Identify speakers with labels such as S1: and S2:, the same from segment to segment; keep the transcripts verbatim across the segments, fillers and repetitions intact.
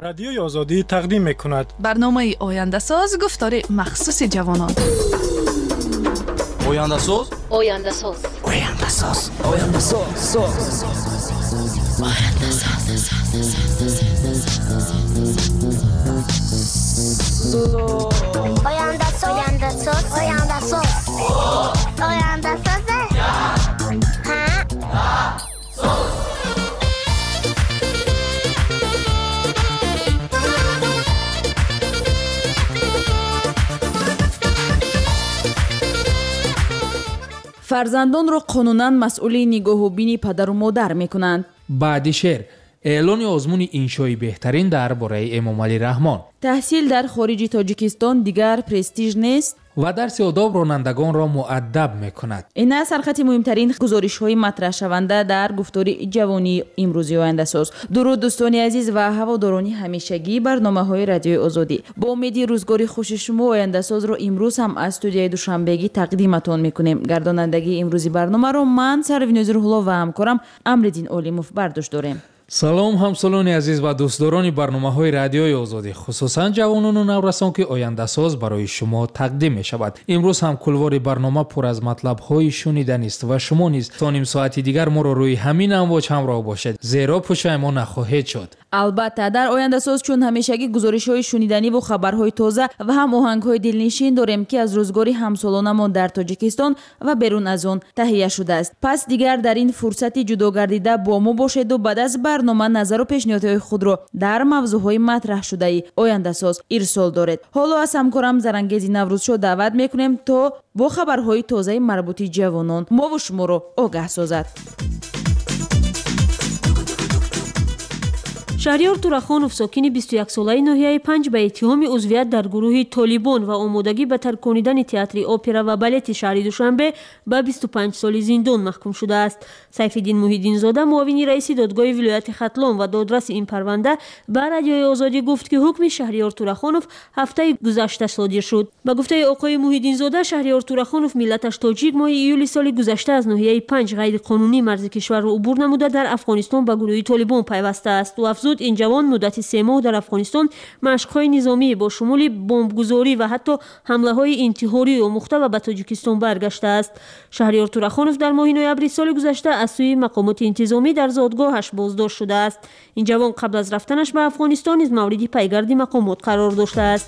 S1: رادیوی آزادی تقدیم می‌کند
S2: برنامه آینده ساز گفتار مخصوص جوانان.
S3: آینده ساز
S4: آینده ساز
S3: آینده ساز آینده ساز
S4: آینده ساز آینده ساز آینده ساز آینده ساز آینده ساز
S5: فرزندانро қонунан масъули нигоҳу бини падару модар мекунанд.
S6: баъди шеър эълони озмуни иншои беҳтарин дар бораи эмомалӣ раҳмон.
S5: таҳсил дар хориҷи тоҷикистон дигар престиж нест
S6: ва дарси одоб ронандагонро муаддаб мекунад.
S5: ин аст сархати муҳимтарин гузоришҳои матраҳшаванда дар гуфтори ҷавонии имрӯзи ояндасоз. дуруд дӯстони азиз ва ҳаводорони ҳамешагии барномаҳои радиои озодӣ. бо умеди рӯзгори хуши шумо ояндасозро имрӯз ҳам аз студияи душанбегӣ тақдиматон мекунем. гардонандагии имрӯзи барномаро ман Сарвин Нозирулло ва ҳамкорам Амриддин Олимов бардошт дорем.
S6: салом ҳамсолони азиз ва дӯстдорони барномаҳои радиои озодӣ, хусусан ҷавонону наврасон ки ояндасоз барои шумо тақдим мешавад. имрӯз ҳам кулвори барнома пур аз матлабҳои шуниданист ва шумо низ то ним соати дигар моро рӯи ҳамин амвоҷ ҳамроҳ бошед, зеро пушаймон нахоҳед шуд.
S5: албатта дар ояндасоз чун ҳамешагӣ гузоришҳои шуниданиву хабарҳои тоза ва ҳам оҳангҳои дилнишин дорем ки аз рӯзгори ҳамсолонамон дар Тоҷикистон ва берун аз он таҳия шудааст. пас дигар дар ин фурсати ҷудогардида бо мо бошеду баъд аз барнома назару пешниҳодҳои худро дар мавзӯъҳои матраҳшудаи ояндасоз ирсол доред. ҳоло аз ҳамкорам Зарангези Наврӯзшо даъват мекунем то бо хабарҳои тозаи марбути ҷавонон мову шуморо огаҳ созад.
S7: шаҳриёр Турахонов, сокини бисту яксолаи ноҳияи панҷ, ба иттиҳоми узвият дар гурӯҳи «Толибон» ва омодагӣ ба тарконидани театри опера ва балети шаҳри Душанбе ба бисту панҷ соли зиндон маҳкум шудааст. Сайфиддин Муҳиддинзода, муовини раиси додгоҳи вилояти Хатлон ва додраси ин парванда, ба радиои Озодӣ гуфт, ки ҳукми шаҳриёр Турахонов ҳафтаи гузашта содир шуд. Ба гуфтаи оқои Муҳиддинзода, шаҳриёр Турахонов миллаташ тоҷик моҳи июли соли гузашта аз ноҳияи панҷ ғайриқонунӣ марзи кишварро убур намуда дар Афғонистон ба гурӯҳи «Толибон» пайвастааст. ӯ афзуд, ин ҷавон муддати се моҳ дар Афғонистон машқҳои низомӣ бо шумули бомбгузорӣ ва ҳатто ҳамлаҳои интиҳорӣ омӯхта ва ба Тоҷикистон баргаштааст. шаҳриёр Турахонов дар моҳи ноябри соли гузашта аз сӯи мақомоти интизомӣ дар зодгоҳаш боздошт шудааст. ин ҷавон қабл аз рафтанаш ба Афғонистон низ мавриди пайгарди мақомот қарор доштааст.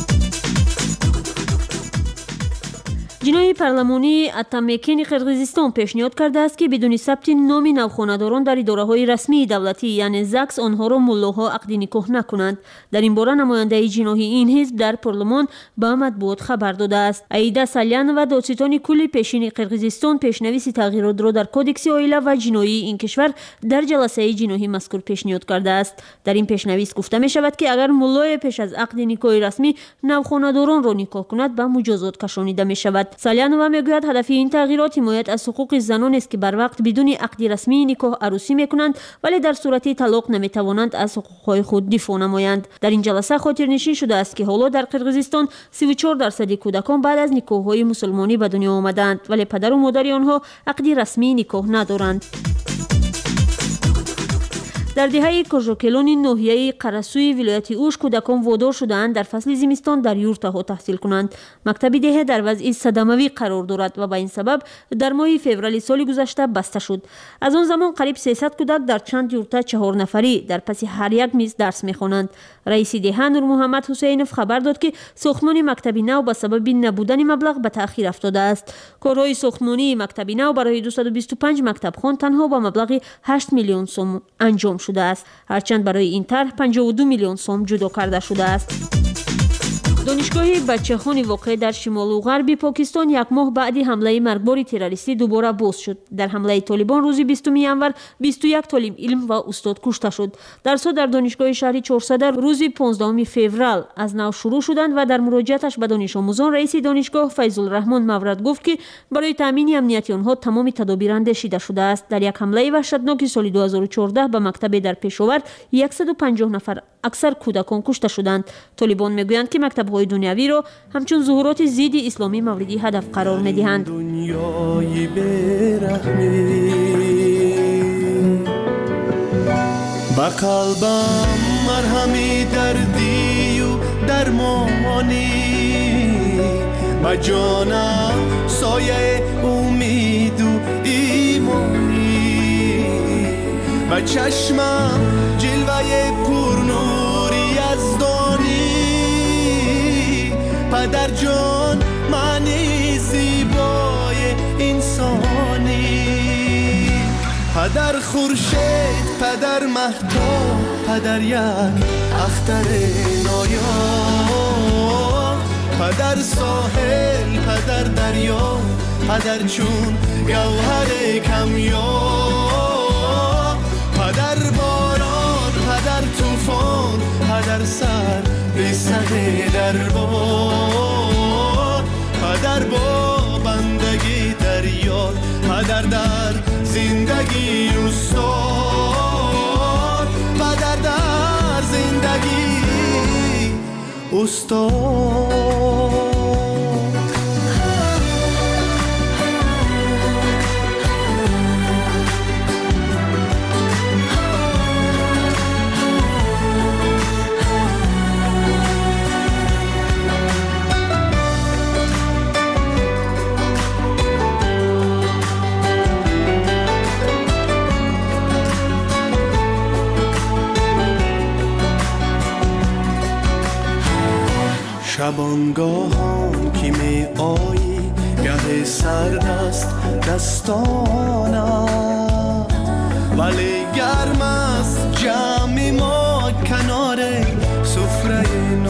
S7: ҷинои парлумонии Атамекени Қирғизистон пешниҳод кардааст, ки бидуни сабти номи навхонадорон дар идораҳои расмии давлатӣ, яъне ЗАГС, онҳоро муллоҳо ақди никоҳ накунанд. дар ин бора намояндаи ҷиноҳи ин ҳизб дар парлумон ба матбуот хабар додааст. Аида Салянова, додситони кулли пешини Қирғизистон, пешнависи тағйиротро дар кодекси оила ва ҷиноии ин кишвар дар ҷаласаи ҷиноҳӣ мазкур пешниҳод кардааст. дар ин пешнавис гуфта мешавад, ки агар муллое пеш аз ақди никоҳи расмӣ навхонадоронро никоҳ кунад, ба муҷозот кашонида мешавад. Салянова мегӯяд, ҳадафи ин тағйирот ҳимоят аз ҳуқуқи занонест, ки барвақт бидуни ақди расмии никоҳ арӯсӣ мекунанд, вале дар сурати талоқ наметавонанд аз ҳуқуқҳои худ дифоъ намоянд. дар ин ҷаласа хотирнишин шудааст, ки ҳоло дар Қирғизистон сиву чор дарсади кӯдакон баъд аз никоҳҳои мусулмонӣ ба дунё омаданд, вале падару модари онҳо ақди расмии никоҳ надоранд. дар диҳаи Кожокелони ноҳияи Қарасӯи вилояти Уш кӯдакон водор шудаанд дар фасли зимистон дар юртаҳо таҳсил кунанд. Мактаби деҳа дар вазъи садамавӣ қарор дорад ва ба ин сабаб дар моҳи феврали соли гузашта баста шуд. аз он замон қариб сесад кӯдак дар чанд юрта чаҳорнафарӣ дар паси ҳар як миз дарс мехонанд. раиси деҳа Нурмуҳаммад Ҳусейнов хабар дод, ки сохтмони мактаби нав ба сабаби набудани маблағ ба таъхир афтодааст. корҳои сохтмонии мактаби нав барои дусаду бисту панҷ мактабхон танҳо ба маблағи ҳашт миллион сом анҷом шудааст, ҳарчанд барои ин тарҳ панҷоҳу ду миллион сом ҷудо карда шудааст. донишгоҳи бачаҳони воқеъ дар шимолу ғарби Покистон як моҳ баъди ҳамлаи маргбори террористӣ дубора боз шуд. дар ҳамлаи Толибон рӯзи бистуми январ бисту як толиб илм ва устод кушта шуд. дарсҳо дар донишгоҳи шаҳри чорсада рӯзи понздаҳуми феврал аз нав шурӯъ шуданд ва дар муроҷиаташ ба донишомӯзон раиси донишгоҳ Файзулраҳмон Маврад гуфт, ки барои таъмини амнияти онҳо тамоми тадобир андешида шудааст. дар як ҳамлаи ваҳшатноки соли ду ҳазору чордаҳ ба мактабе дар Пешовар яксаду панҷоҳ нафар аксар кӯдакон кушта шуданд. Толибон мегӯянд, ки мактабҳои дунявиро ҳамчун зуҳуроти зидди исломӣ мавриди ҳадаф қарор медиҳанд.
S8: ба қалбам марҳами دردی و درمانی و جانم سایه امید و ایمانی و چشمم جلوه پرنوری از دانی پدر جان معنی زیبای انسانی پدر خورشید پدر مهتاب پدر یک اختر نایاب پدر ساحل پدر دریا پدر چون گوهر کمیاب پدر باران پدر طوفان پدر سر به صد دربار پدر با بندگی دریا پدر در زندگی استاد پدر در زندگی استاد شبانگاهان که می آیی گه سرد است دستانم ولی گرم است جمع ما کنار سفره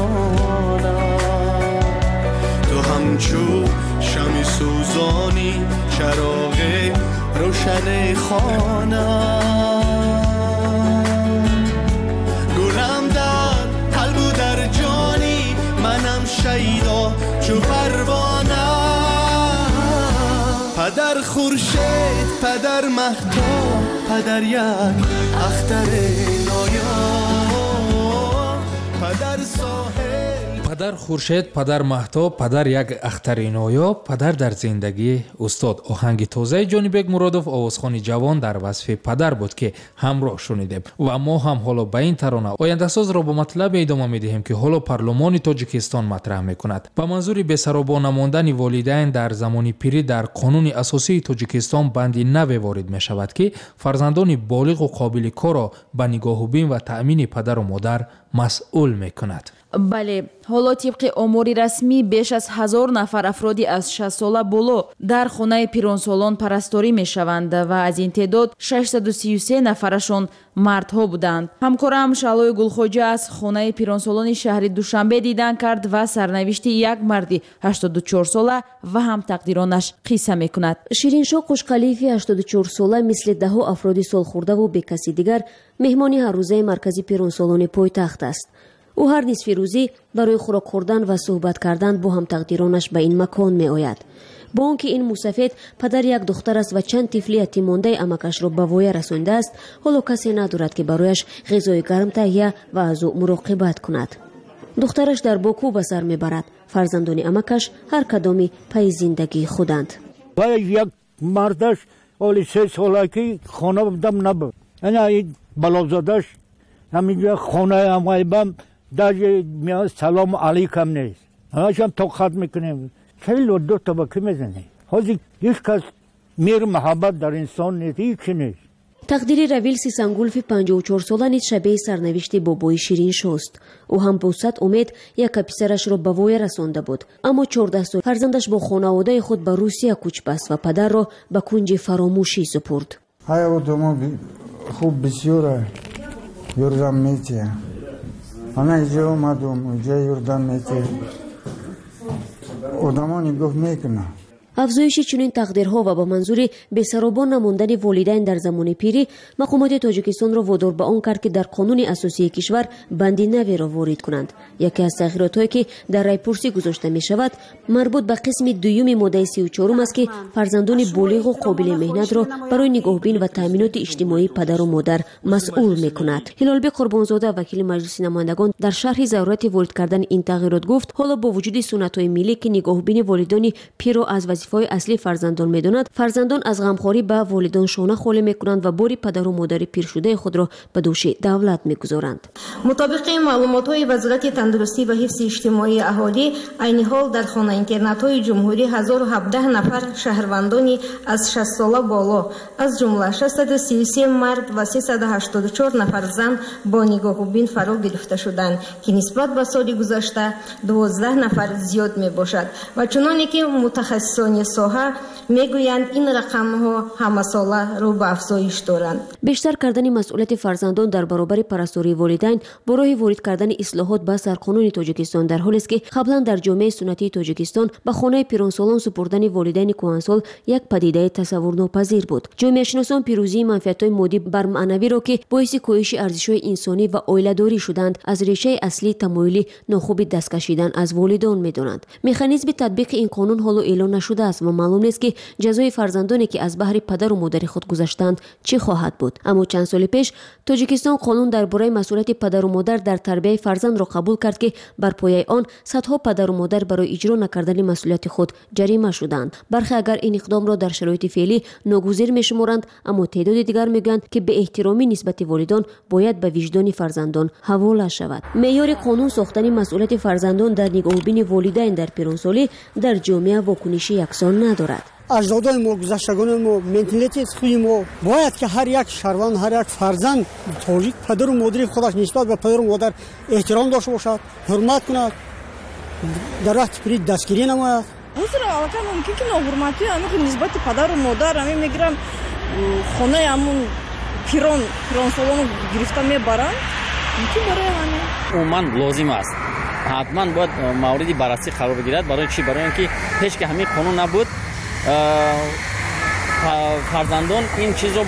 S8: نانم تو همچو شمع سوزانی چراغ روشن خانم گلم در قلب و در جانی منم شیدا چو پروانه پدر خورشید پدر مهتاب پدر یک اختر نایاب پدر ساحل
S6: پدر خورشید پدر مهتاب پدر یک اختر نایاب پدر در زندگی استاد آهنگ تازه جانبک مرادов آوازخوانی جوان در وصف پدر بود که همراه شنیدیم و ما هم حالا به این ترانه آینده ساز را با مطلب ادامه میدهیم که حالا پارلمان تاجیکستان مطرح میکند به منظور بسرابا نماندن والدین در زمان پیری در قانون اساسی تاجیکستان بندی نو وارد می شود که فرزندان بالغ و قابل کار را به نگاهوبین و تأمین پدر و مادر مسئول میکند.
S5: بله، حالا طبق آماری رسمی بیش از هزار نفر افرادی از شصت ساله بالا در خانه پیرانسالان پرستاری می شوند و از این تعداد ششصد و سی و سه نفرشان مردها بودند. همکارم شعلای گلخوجه از خانه پیرانسالان شهر دوشنبه دیدن کرد و سرنوشت یک مردی هشتاد و چهار ساله و هم تقدیرانش قصه می کند.
S9: شیرینشاه قوشقلیفی هشتاد و چهار ساله مثل ده افراد سالخورده و به کسی دیگر مهمانی هر روزه مرکزی پیرانسالان پایتخت است. او هر نصف روزی برای خوراک خوردن و صحبت کردن با هم تقدیرانش به این مکان می آید. با آنکه این موسفید پدر یک دختر است و چند طفل یتیم مانده امکش را به وای رسانده است، حالا کسی ندارد که برایش غذای گرم تهیه و از او مراقبت کند. دخترش در باکو به سر میبرد. فرزندان امکش هر کدامی پای زندگی خودند.
S10: و یک مردش اولی سه ساله که خانه دم نبود. این بلازادش همینجا خانه امایبم در میاد سلام علیکم نیست. همش هم توقعت میکنیم. خیلی دو طبقه میزنه. حاضی هیچ کس میر محبت در انسان نیست. هیچ نیست.
S9: تقدیر رویل سیسنگولفی پنجاه و چهار ساله نیز شبیه سرنوشت بابای شیرین شست. او هم با صد امید یک پسرش را به وای رسانده بود، اما چهارده سال فرزندش با خانواده خود به روسیه کوچ بست و پدر را به کنج فراموشی سپرد.
S11: های دوما خوب بسیاره یردم میته. انا اینجا اومدم اینجا یردم میته. آدما نگاه میکنه.
S9: افزایش چنین تقدیرها و با منظور بسرابان نماندن والدین در زمان پیری، مقامات تاجیکستان را وادار به آن کرد که در قانون اساسی کشور بندی نوی را وارد کنند. یکی از تغییرات‌هایی که در رایپرسی گذاشته می شود مربوط به قسم دوم ماده سی و چهار است که فرزندان بالغ و قابل مهنت را برای نگاهبین و تامینات اجتماعی پدر و مادر مسئول می کند. هلالبی قربانزاده وکیل مجلس نمایندگان در شرح ضرورت وارد کردن این تغییرات گفت حالا با وجود سنت‌های ملی که نگاهبین والدین پیر را از вазифаҳои аслии фарзандон медонад, фарзандон аз ғамхорӣ ба волидон шона холӣ мекунанд ва бори падару модари пиршудаи худро ба дӯши давлат мегузоранд.
S12: мутобиқи маълумотҳои вазорати тандурустӣ ва ҳифзи иҷтимоии аҳолӣ, айни ҳол дар хонаинтернатҳои ҷумҳурӣ ҳазору ҳабдаҳ нафар шаҳрвандони аз шаст сола боло, аз ҷумла шастаду си и се мард ва сесаду ҳаштоду чор нафар зан бо нигоҳубин фаро гирифта шуданд, ки нисбат ба соли гузашта дувоздаҳ нафар зиёд мебошад ва чуноне ки мутахассисони соҳа мегӯянд, ин рақамҳо ҳамасола рӯ ба афзоиш доранд.
S9: бештар кардани масъулияти фарзандон дар баробари парастории волидайн бо роҳи ворид кардани ислоҳот ба сарқонуни тоҷикистон, дар ҳолест ки қаблан дар ҷомеаи суннатии тоҷикистон ба хонаи пиронсолон супурдани волидайни кӯҳансол як падидаи тасаввурнопазир буд. ҷомеашиносон пирӯзии манфиатҳои моддӣ бар маънавиро ки боиси коҳиши арзишҳои инсонӣ ва оиладорӣ шуданд, аз решаи аслии тамоили нохуби даст кашидан аз волидон медонанд. механизми татбиқи ин қонун ҳоло эълон нашудааст ва маълум нест ки ҷазои фарзандоне ки аз баҳри падару модари худ гузаштанд чӣ хоҳад буд. аммо чанд соли пеш тоҷикистон қонун дар бораи масъулияти падару модар дар тарбияи фарзандро қабул кард ки бар пояи он садҳо падару модар барои иҷро накардани масъулияти худ ҷарима шуданд. бархе агар ин иқдомро дар шароити феълӣ ногузир мешуморанд, аммо теъдоди дигар мегӯянд ки беэҳтиромӣ нисбати волидон бояд ба виҷдони фарзандон ҳавола шавад. меъёри қонун сохтани масъулияти фарзандон дар нигоҳубини волидайн дар пиронсолӣ дар ҷомеа вокуниши яксон надорад.
S13: аҷдодои мо, гузаштагони мо, менталитети худи мо бояд ки ҳар як шаҳрванд, ҳар як фарзанд тоҷик падару модари худаш нисбат ба падару модар эҳтиром дошта бошад, ҳурмат кунад, дар вақти пирӣ дастгирӣ намояд.
S14: ҳозир аллакай мумкин ки ноҳурматӣ амин нисбати падару модар амин мегирам хонаи амун пирон пиронсолону гирифта мебаранд, мумкин барои ҳамин
S15: умуман лозим аст. ҳатман бояд мавриди баррасӣ қарор бигирад. барои чӣ? барои ин ки ҳеҷ ки ҳамин қонун набуд, фарзандон ин чизро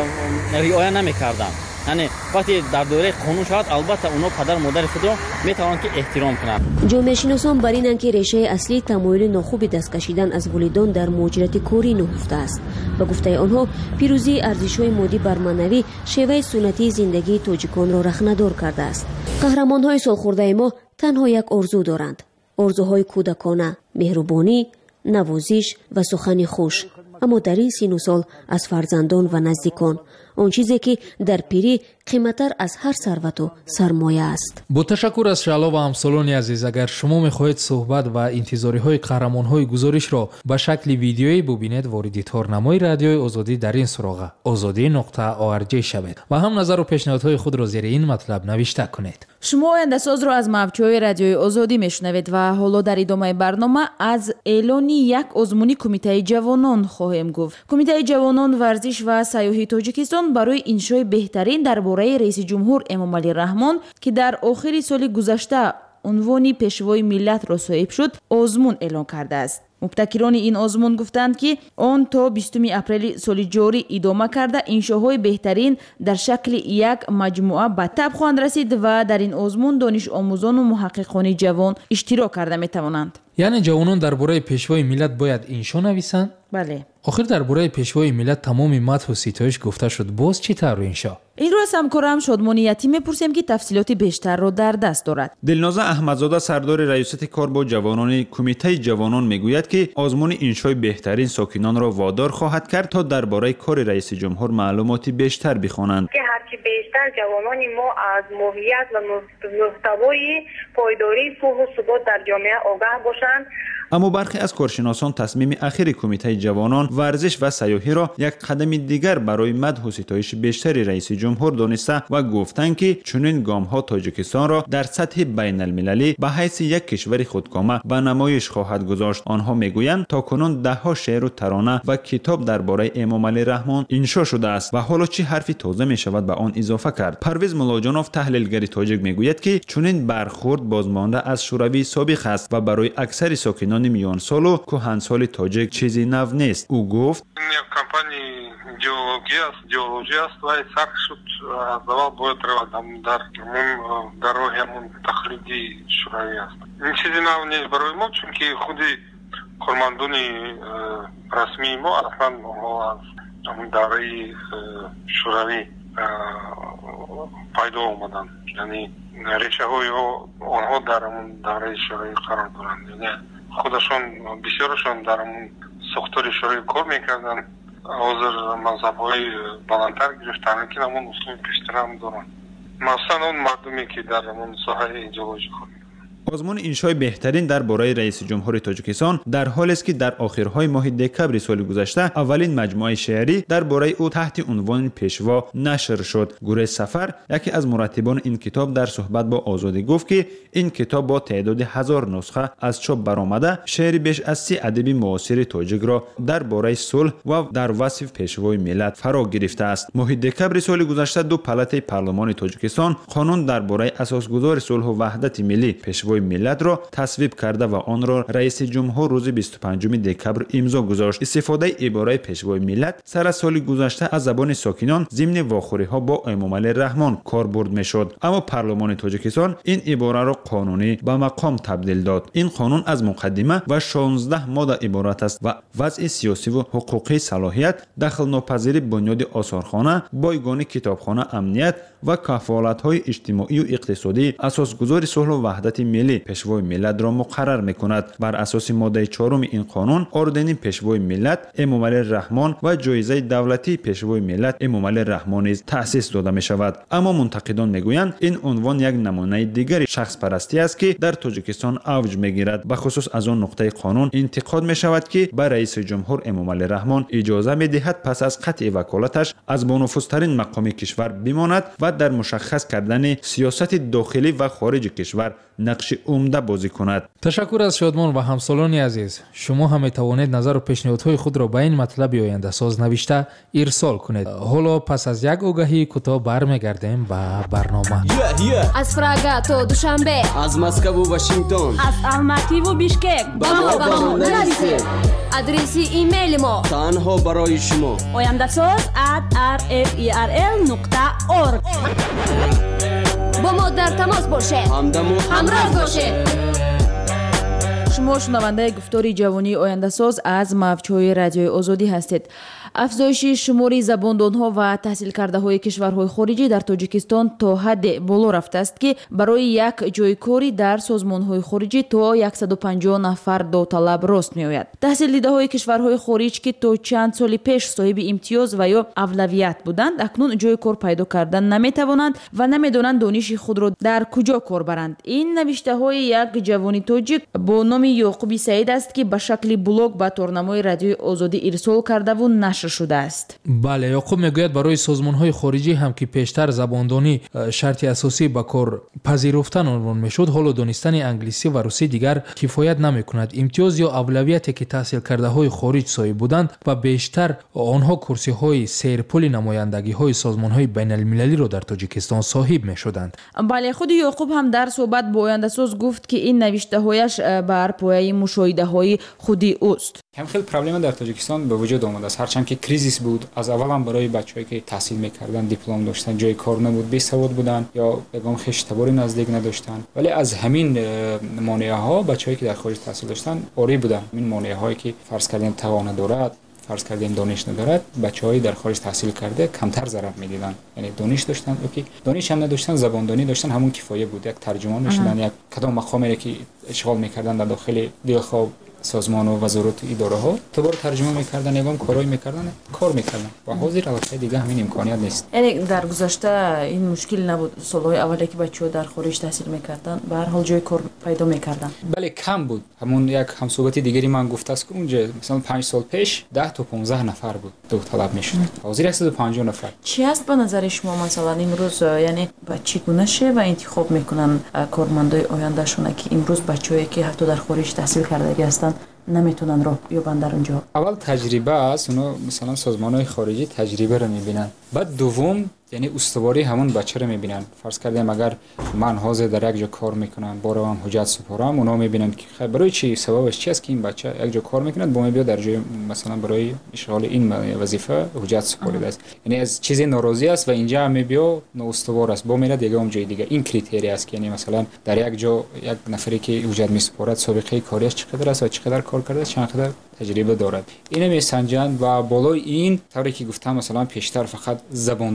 S15: риоя намекарданд. яъне вақте дар доираи қонун шавад, албатта онҳо падару модари худро метавонанд ки эҳтиром кунанд.
S9: ҷомеашиносон бар инанд ки решаи аслии тамоили нохуби даст кашидан аз волидон дар муҳоҷирати корӣ ноҳуфтааст. ба гуфтаи онҳо, пирӯзии арзишҳои моддӣ бар маънавӣ шеваи суннатии зиндагии тоҷиконро рахнадор кардааст. қаҳрамонҳои солхӯрдаи мо танҳо як орзу доранд. орзуҳои кӯдакона, меҳрубонӣ, навозиш ва сухани хуш. аммо дар ин сину сол аз фарзандон ва наздикон он чизе ки дар пирӣ қиматтар аз ҳар сарвату сармоя аст.
S6: бо ташаккур аз шаъло ва ҳамсолони азиз, агар шумо мехоҳед суҳбат ва интизориҳои қаҳрамонҳои гузоришро ба шакли видеоӣ бубинед, вориди торнамои радиои озодӣ дар ин суроға озодӣ нуқта орг шавед ва ҳам назару пешниҳодҳои худро зери ин матлаб навишта кунед.
S5: шумо ояндасозро аз мавҷҳои радиои озодӣ мешунавед ва ҳоло дар идомаи барнома аз эълони як озмуни кумитаи ҷавонон хоҳем гуфт. кумитаи ҷавонон, варзиш ва сайёҳии тоҷикистон барои иншои беҳтарин дар бораи раиси ҷумҳур Эмомалӣ Раҳмон, ки дар охири соли гузашта унвони пешвои миллатро соҳиб шуд, озмун эълон кардааст. мубтакирони ин озмун гуфтанд ки он то бистуми апрели соли ҷорӣ идома карда иншоҳои беҳтарин дар шакли як маҷмӯа ба таб хоҳанд расид ва дар ин озмун донишомӯзону муҳаққиқони ҷавон иштирок карда метавонанд.
S6: яъне ҷавонон дар бораи пешвои миллат бояд иншо нависанд?
S5: бале.
S6: охир дар бораи пешвои миллат тамоми мадҳу ситоиш гуфта шуд, боз чӣ тавр иншо?
S5: инро аз ҳамкорам Шодмони Ятим мепурсем ки тафсилоти бештарро дар даст дорад.
S16: дилноза аҳмадзода, сардори раисати кор бо ҷавонони кумитаи ҷавонон мегӯяд ки озмуни иншои беҳтарин сокинонро водор хоҳад кард то дар бораи кори раиси ҷумҳур маълумоти бештар бихонанд.
S17: ҳарчи бештар ҷавонони мо аз моҳият ва муҳтавои пойдории сулҳу субот дар ҷомеа огаҳ бошанд.
S16: аммо бархе аз коршиносон тасмими ахири кумитаи ҷавонон, варзиш ва сайёҳиро як қадами дигар барои мадҳу ситоиши бештари раиси ҷумҳур дониста ва гуфтанд ки чунин гомҳо тоҷикистонро дар сатҳи байналмилалӣ ба ҳайси як кишвари худкома ба намоиш хоҳад гузошт. онҳо мегӯянд то кунун даҳҳо шеъру тарона ва китоб дар бораи Эмомалӣ Раҳмон иншо шудааст ва ҳоло чӣ ҳарфи тоза мешавад ба он изофа кард. Парвиз Муллоҷонов, таҳлилгари тоҷик, мегӯяд ки чунин бархурд бозмонда аз шӯравии собиқ аст ва барои аксари сокинони миёнсолу кӯҳансоли тоҷик чизи нав нест. ӯ гуфт:
S18: идеология аст, идеология аст ва сарх шуд аз аввал бояд равад дар дар роҳи ҳамон тақлиди шӯравӣ аст. ин чизи нав нест барои мо, чунки худи кормандони расмии мо аслан аз ҳамон давраи шӯравӣ пайдо омаданд. яъне решаҳои онҳо дар ҳамон давраи шӯравӣ қарор доранд. яъне худашон бисёрашон дар ҳамон ساختار شورای کار میکردن. حاضر مذهب‌های بالاتر گرفتن که همون اصول پیشتر هم دارن. مثلا اون مردمی که در همون ساحه ایدئولوژی خود
S16: آزمون انشای بهترین درباره رئیس جمهور تاجیکستان در حالی است که در آخرهای ماه دکبر سال گذشته اولین مجموعه شعری درباره او تحت عنوان پیشوا نشر شد. گروه سفر یکی از مرتبان این کتاب در صحبت با آزادی گفت که این کتاب با تعداد هزار نسخه از چاپ برآمده شعری بیش از سی ادیب معاصر تاجیک را درباره صلح و در وصف پیشوای ملت فرا گرفته است. ماه دکبر سال گذشته دو پالات پارلمان تاجیکستان قانون درباره اساسگذار صلح و وحدت ملی پیشوا ملت را تصویب کرده و آن را رئیس جمهور روز بیست و پنجم دکبر امضا گذاشت. استفاده عباره پیشوای ملت سر از سال گذشته از زبان ساکنان ضمن واخوری ها با امامعلی رحمان کاربرد میشد، اما پارلمان تاجیکستان این عباره را قانونی به مقام تبدیل داد. این قانون از مقدمه و شانزده ماده عبارت است و وضع سیاسی و حقوقی صلاحیت، دخل ناپذیر بنیاد آثارخانه، بایگانی کتابخانه، امنیت و کفالت های اجتماعی و اقتصادی اساسگذار صلح و وحدت ملی پیشوای ملت را مقرر میکند. بر اساس ماده چهارم این قانون اردن پیشوای ملت امامعلی رحمان و جایزه دولتی پیشوای ملت امامعلی رحمان نیز تأسیس داده می شود. اما منتقدان میگویند این عنوان یک نمونه دیگر شخص پرستی است که در تاجیکستان اوج میگیرد. به خصوص از آن نقطه قانون انتقاد می شود که به رئیس جمهور امامعلی رحمان اجازه میدهد پس از قطع وکالتش از بانفوذترین مقام کشور بماند و در مشخص کردن سیاست داخلی و خارج کشور نقش عمده بازی کند.
S6: تشکر از شادمان و همسالان عزیز. شما هم میتوانید نظر و پیشنهادهای خود را به این مطلب آینده ساز نوشته ارسال کنید. حالا پس از یک آگهی کوتاه برمیگردیم به برنامه.
S19: yeah, yeah.
S20: از پراگا تا دوشنبه،
S19: از مسکو و واشنگتن،
S20: از الماتی و بیشکک با ما با ما نویسید. آدرس ایمیل ما
S19: تنها برای شما
S20: آینده ساز ات آر اف ای آر ال نقطه اورگ. با ما در تماس باشید، همراه باشید.
S5: شما شنونده گفتاری جوانی آینده ساز از موج‌های رادیوی آزادی هستید. افزایش شماری زباندانها و تحصیل کرده های کشورهای خارجی در تاجیکستان تا حد بالا رفته است که برای یک جای کاری در سازمانهای خارجی تا صد و پنجاه نفر داوطلب راست می آید. تحصیل دیده های کشورهای خارج که تا چند سال پیش صاحب امتیاز و یا اولویت بودند، اکنون جای کار پیدا کردن نمی توانند و نمی دانند دانش خود را در کجا کار برند. این نوشته های یک جوانی تاجیک با نام یعقوبی سعید است که به شکل بلاگ به تورنمای رادیوی آزادی ارسال کرده و نشر شده است.
S6: بله، یعقوب میگوید برای سازمان‌های خارجی هم که پیشتر زباندانی شرط اساسی به کار پذیرفتن عنوان میشد، حالا دانستن انگلیسی و روسی دیگر کفایت نمیکند. امتیاز یا اولویتی که تحصیل کرده های خارج صاحب بودند و بیشتر آنها کرسی های سیرپل نمایندگی های سازمان های بین المللی را در تاجیکستان صاحب میشدند.
S5: بله، خود یعقوب هم در صحبت با آینده ساز گفت که این نوشته هایش بر پایه مشاهده های خودی اوست.
S21: هم خیلی پرابلم در تاجیکستان به وجود آمده است، هرچند که کریزیس بود. از اول هم برای بچه‌ای که تحصیل می‌کردن، دیپلم داشتن، جای کار نبود، بی‌سواد بودن یا بگم خش تباری نزدیک نداشتن. ولی از همین مانع‌ها بچه‌ای که در خارج تحصیل داشتن عاری بودن. این مانع‌هایی که فرض کردیم توان ندارد، فرض کردیم دانش ندارد، بچه‌های در خارج تحصیل کرده کمتر ضرر می‌دیدن. یعنی دانش داشتن، اوکی، دانش هم نداشتن، زباندانی داشتن، همون کفایه بود. یک ترجمان می‌شدن، یک کدام مقامی که اشغال می‌کردن در داخل دلخواه سازمان و وزارت اداره ها تو بار ترجمه میکردن، یگام کارای میکردن، کار میکردن و حاضر البته دیگه همین امکانیت نیست.
S5: یعنی در گذشته این مشکل نبود، سالهای اولی که بچه‌ها در خارج تحصیل میکردن به هر حال جای کار پیدا میکردن.
S21: بله کم بود. همون یک همصحبتی دیگری من گفته است که اونجا مثلا پنج سال پیش ده تا پانزده نفر بود داوطلب میشد، حاضر صد و پنجاه نفر.
S5: چی است به نظر شما مثلا امروز یعنی با چگونه شه و انتخاب میکنن کارمندای آیندهشون که امروز بچه‌ای که حتی در خارج تحصیل کرده هستند نمیتونن راه بیابن در اونجا؟
S21: اول تجربه است، اونا مثلا سازمان‌های خارجی تجربه رو میبینن. بعد دوم یعنی استواری همون بچه رو میبینن. فرض کردیم اگر من حاضر در یک جا کار میکنم، بارو هم حجت سپارم، اونا میبینن که خب برای چی، سببش چی است که این بچه یک جا کار میکنه، با ما بیا در جای مثلا برای اشغال این وظیفه حجت سپاریده است. یعنی از چیزی ناراضی است و اینجا هم بیا نااستوار است، با میره دیگه اون جای دیگه. این کریتری است که یعنی مثلا در یک جا یک نفری که حجت میسپارد سابقه کاریش چقدر است و چقدر کار کرده، چقدر تجربه دارد، اینو میسنجند و بالای این طوری که گفتم مثلا پیشتر فقط زباندانی از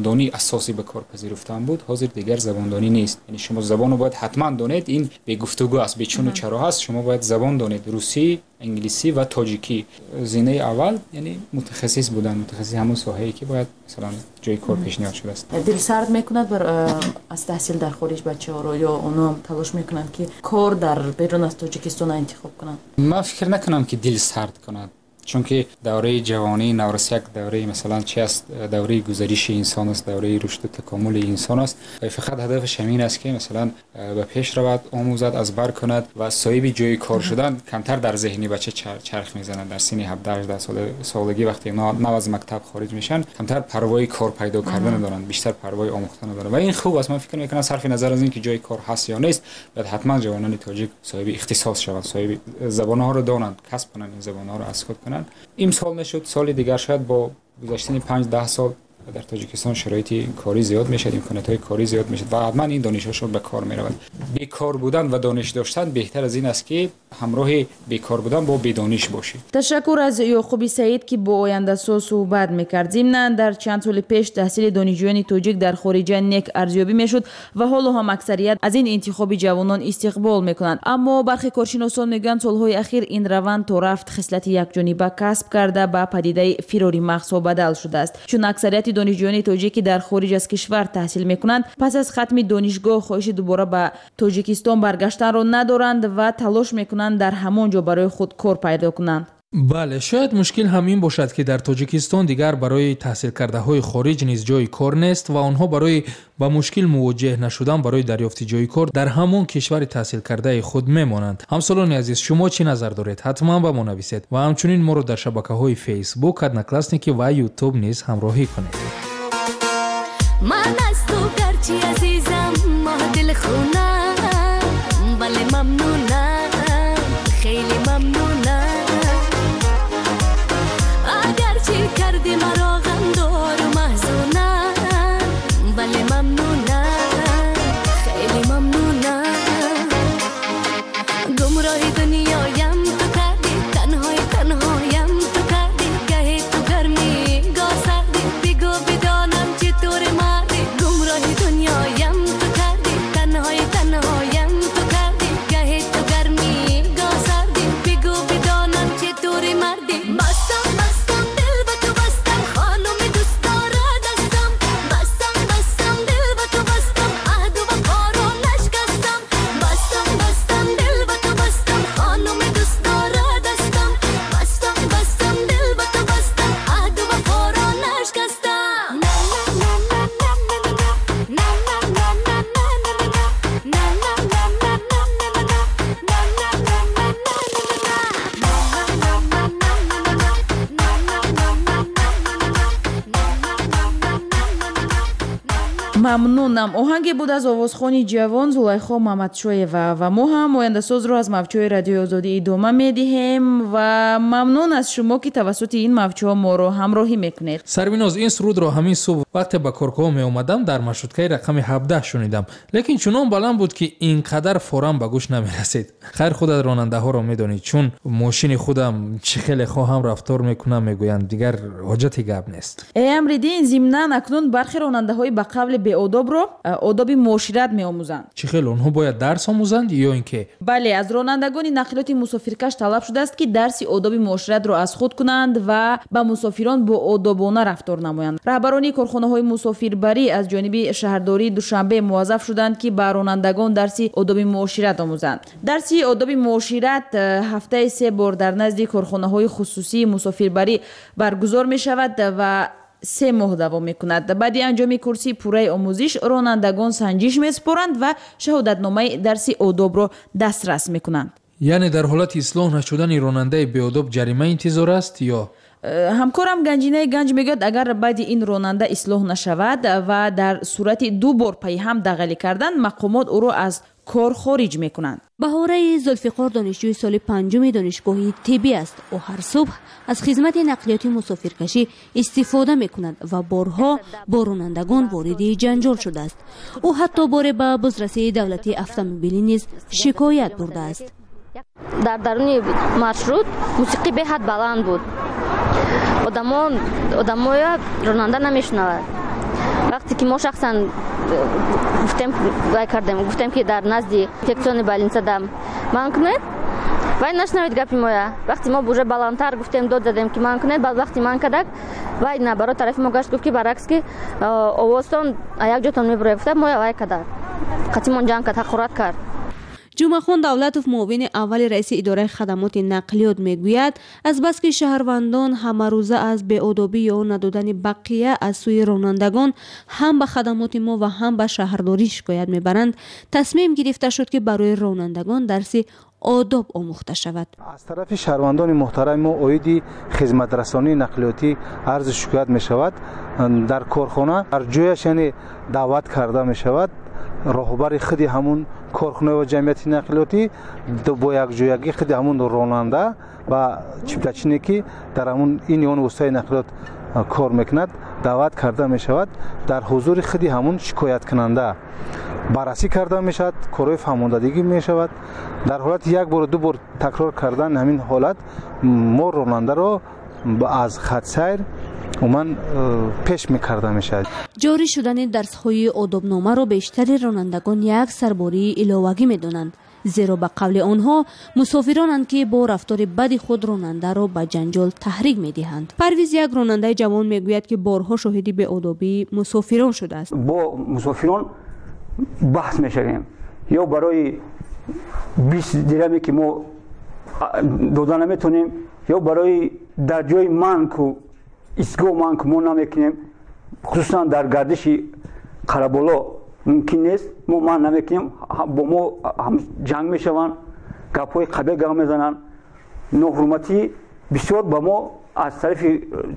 S21: اساسی به کار پذیرفتن بود حاضر دیگر زباندانی نیست. یعنی شما زبانو باید حتما دانید، این به گفتگو است، به چون و چرا هست. شما باید زبان دانید، روسی، انگلیسی و تاجیکی. زینه اول یعنی متخصص بودن، متخصص همون ساحه‌ای که باید مثلا جای کار پیشنهاد شده است.
S5: دل سرد میکند بر از تحصیل در خارج بچه‌ها رو، یا اونا هم تلاش میکنند که کار در بیرون از تاجیکستان انتخاب کنند؟
S21: من فکر نکنم که دل سرد کند، چون که دوره جوانی نورس یک دوره مثلا چی است، دوره گذریش انسان است، دوره رشد و تکامل انسان است و فقط هدفش همین است که مثلا به پیش رود، آموزد، از بر کند و صاحب جای کار شدن کمتر در ذهنی بچه چرخ میزنند. در سن هفده هجده سال سالگی وقتی نو از مکتب خارج میشن کمتر پروای کار پیدا کردن دارند، بیشتر پروای آموختن دارند و این خوب است. من فکر میکنم صرف نظر از اینکه جای کار هست یا نیست، باید حتما جوانان تاجیک صاحب اختصاص شوند، صاحب زبان‌ها رو دانند، کسب کنند، این زبان‌ها رو اسکات کنند. امسال نشد، سال دیگر شاید با گذشتن پنج ده سال در تاجیکستان شرایط کاری زیاد میشد، امکانات‌های کاری زیاد میشد و حتما این دانش‌هاشون به کار میرود. بیکار بودن و دانش داشتن بهتر از این است که همراه بیکار بودن با بی‌دانش باشید.
S5: تشکر از یعقوب سعید که با آینده ساز صحبت می‌کرد. ضمناً در چند سال پیش تحصیل دانشجویان تاجیک در خارج نیک ارزیابی میشد و حالا هم اکثریت از این انتخاب جوانان استقبال میکنند. اما برخی کارشناسان میگن سالهای اخیر این روند تا رفت خصلت یکجانبه کسب کرده به پدیده فراری مغزها بدل شده است، چون اکثریت دانشجویان تاجیکی در خارج از کشور تحصیل میکنند پس از ختم دانشگاه خواهش دوباره به تاجیکستان برگشتن را ندارند و تلاش میکنند در همان جا برای خود کار پیدا کنند.
S6: بله، شاید مشکل همین باشد که در تاجیکستان دیگر برای تحصیل کرده های خارج نیز جای کار نیست و آنها برای با مشکل مواجه نشدن برای دریافت جای کار در همون کشور تحصیل کرده خود میمانند. همسالان عزیز، شما چی نظر دارید؟ حتما با ما نویسید و همچنین ما رو در شبکه‌های فیسبوک، ادناکلاسنیکی و یوتیوب نیز همراهی کنید.
S1: من از تو گرچه عزیزم ما دل خونم، ولی ممنونم، خیلی ممنونم. اگرچه کردی مرا غمدار و محزونم، ولی ممنونم، خیلی ممنونم. گمراه دنیایم تو کردی، تنهای تنهایم تو کردی، گهی تو گرمی گاه سردی، بگو بدانم چطور مردی. گمراه دنیایم تو کردی، تنهای تنهایم تو کردی، گهی تو گرمی گاه سردی، بگو بدانم چطور مردی. بستم بستم دل به تو بستم، خانم دوست داره دستم. بستم بستم دل به تو بستم، عهد و وفا رو نشکستم. بستم بستم دل به تو بستم، خانم دوست داره دستم. بستم بستم دل به تو بستم، عهد و وفا رو نشکستم. نه نه نه نه نه نه
S5: ممنونم. آهنگی بود از آوازخوانی جوان زلیخا محمدشایوا و ما هم آینده ساز رو از موج‌های رادیو آزادی ادامه میدیم و ممنون از شما که توسط این موج‌ها ما رو همراهی میکنید.
S6: سربیناز، این سرود رو همین صبح وقتی به کارگاه می اومدم در مشروطه رقم هفده شنیدم، لیکن چنان بلند بود که اینقدر فوراً به گوش نمیرسید. خیر خودت راننده ها رو میدونید، چون ماشین خودم چه خیلی خواهم رفتار میکنم میگویند دیگر حاجتی گپ نیست.
S5: امریدین ضمناً اکنون برخی راننده های به قبل به آداب رو آداب معاشرت می آموزند.
S6: چه خیلی اونها باید درس آموزند یا اینکه؟
S5: بله، از رانندگان نقلیات مسافرکش طلب شده است که درس آداب معاشرت را از خود کنند و با مسافران با آدابانه رفتار نمایند. رهبران کارخانه‌های مسافربری از جانب شهرداری دوشنبه موظف شدند که با رانندگان درس آداب معاشرت آموزند. درس آداب معاشرت هفته سه بار در نزد کارخانه‌های خصوصی مسافربری برگزار می شود و سه ماه دوام میکند. بعد انجام کورسی پوره آموزش رانندگان سنجش میسپارند و شهادتنامه درس آداب را دسترس میکنند.
S6: یعنی در حالت اصلاح نشدن راننده بی آداب جریمه انتظار است یا؟
S5: همکارم گنجینه گنج میگوید اگر بعد این راننده اصلاح نشود و در صورت دو بار پی هم دغلی کردن، مقامات او را از کار خارج میکنند.
S9: بهاره ذوالفقار دانشجوی سال پنجم دانشگاه طبی است. او هر صبح از خدمت نقلیاتی مسافرکشی استفاده میکند و بارها با رانندگان وارد جنجال شده است. او حتی بار به بازرسی دولتی اتومبیلی نیز شکایت برده است.
S4: در درون маршрут موسیقی به حد بلند بود. آدمان آدمای راننده نمیشنوند. вақте ки мо шахсан гуфтем вай кардем гуфтем ки дар назди инфекционный больница дам ман кунед вай нашнавид гапи моя вақте мо уже баландтар гуфтем дод задем ки ман кунед баъд вақте ман кадак вай наоборот тарафи мо гашт гуфт ки баръакс ки овозтон якҷотон мебуред гуфтам моя вай кадак қатимон ҷанг кард ҳақорат кард.
S7: ҷумъахон давлатов муовини аввали раиси идораи хадамоти нақлиёт мегӯяд азбаски шаҳрвандон ҳамарӯза аз беодобӣ ё надодани бақия аз сӯи ронандагон ҳам ба хадамоти мо ва ҳам ба шаҳрдорӣ шикоят мебаранд тасмим гирифта шуд ки барои ронандагон дарси одоб омӯхта шавад.
S2: аз тарафи шаҳрвандони муҳтарами мо оиди хизматрасонии нақлиётӣ арзи шикоят мешавад. дар корхона дар ҷояш яъне даъват карда мешавад роҳбари худи ҳамун корхонаи ва ҷамъияти нақлиётӣ бо якҷоягӣ худи ҳамун ронанда ва чиптачине ки дар ҳамун ин ён вуситаи нақлиёт кор мекунад даъват карда мешавад дар ҳузури худи ҳамун шикояткунанда баррасӣ карда мешавад корҳои фаҳмондагӣ мешавад. дар ҳолати як бору ду бор такрор кардан ҳамин ҳолат мо ронандаро аз хатсайр уман пеш мекарда мешавад.
S7: ҷорӣ шудани дарсҳои одобномаро бештари ронандагон як сарбории иловагӣ медонанд зеро ба қавли онҳо мусофиронанд ки бо рафтори бади худ ронандаро ба ҷанҷол таҳрик медиҳанд. парвиз як ронандаи ҷавон мегӯяд ки борҳо шоҳиди беодобии мусофирон шудааст.
S22: бо мусофирон баҳс мешавем ё барои бист дираме ки мо дода наметонем ё барои дар ҷои манку истгоҳ манку мо намекунем хусусан дар гардиши қараболо мумкин нест мо ман намекунем бо мо ҷанг мешаванд гапҳои қабеҳ гап мезананд ноҳурматӣ бисёр ба мо аз тарафи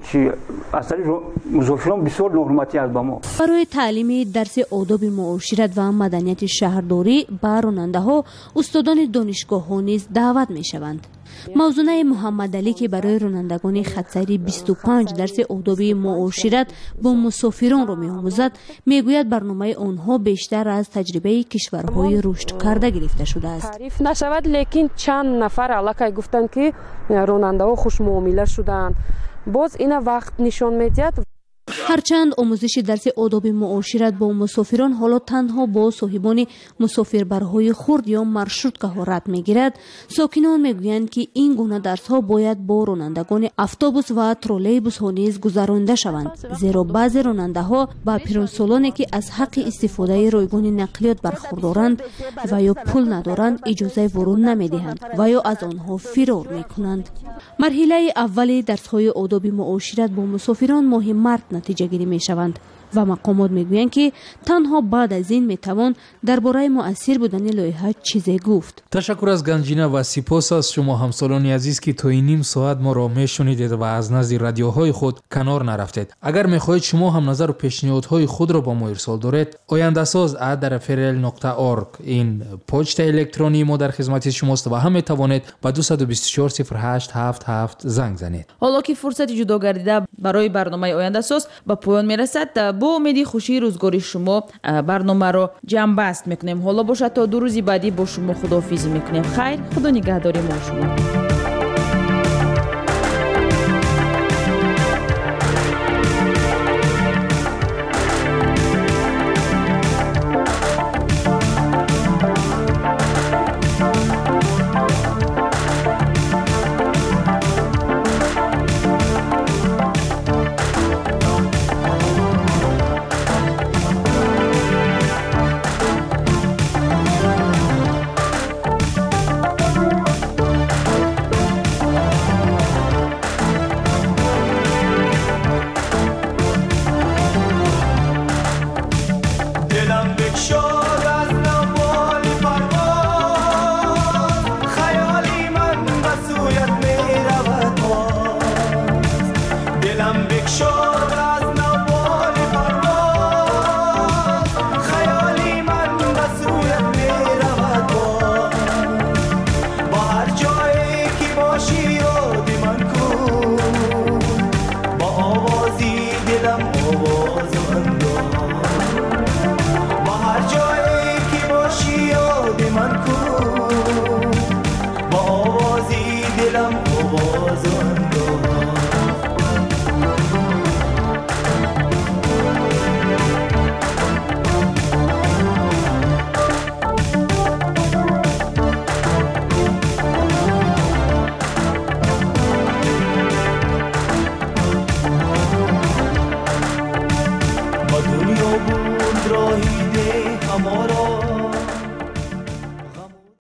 S22: аз тарафи мусофирон бисёр ноҳурматӣ аст ба мо.
S7: барои таълими дарси одоби муошират ва маданияти шаҳрдорӣ ба ронандаҳо устодони донишгоҳҳо низ даъват мешаванд. мавзунаи муҳаммадалӣ ки барои ронандагони хатсайри бисту панҷ дарси одоби муошират бо мусофиронро меомӯзад мегӯяд барномаи онҳо бештар аз таҷрибаи кишварҳои рушдкарда гирифта шудааст.
S23: таъриф нашавад лекин чанд нафар аллакай гуфтанд ки ронандаҳо хушмуомила шуданд боз ина вақт нишон медиҳад.
S7: ҳарчанд омӯзиши дарси одоби муошират бо мусофирон ҳоло танҳо бо соҳибони мусофирбарҳои хурд ё маршруткаҳо рад мегирад сокинон мегӯянд ки ин гуна дарсҳо бояд бо ронандагони автобус ва троллейбусҳо низ гузаронида шаванд зеро баъзе ронандаҳо ба пиронсолоне ки аз ҳаққи истифодаи ройгони нақлиёт бархурдоранд ва ё пул надоранд иҷозаи вуруд намедиҳанд ва ё аз онҳо фирор мекунанд. марҳилаи аввали дарсҳои одоби муошират бо мусофирон моҳи март натиҷагирӣ мешаванд ва мақомот мегӯянд ки танҳо баъд аз ин метавон дар бораи муассир будани лоиҳа чизе гуфт.
S6: ташаккур аз ганҷина ва сипос аз шумо ҳамсолони азиз ки то ин ним соат моро мешунидед ва аз назди радиоҳои худ канор нарафтед. агар мехоҳед шумо ҳам назару пешниҳодҳои худро ба мо ирсол доред ояндасоз at дар эф эр эл нуқта орг ин почтаи электронии мо дар хизмати шумост ва ҳам метавонед ба ду саду бисту чор сифр ҳашт ҳафт ҳафт занг занед.
S5: ҳоло ки фурсати ҷудо гардида барои барномаи ояндасоз ба поён мерасад бо умеди хушии рӯзгори шумо барномаро ҷамъбаст мекунем. ҳоло бошад то ду рӯзи баъдӣ бо шумо худоҳофизӣ мекунем. хайр, худо нигаҳдори мо шумо.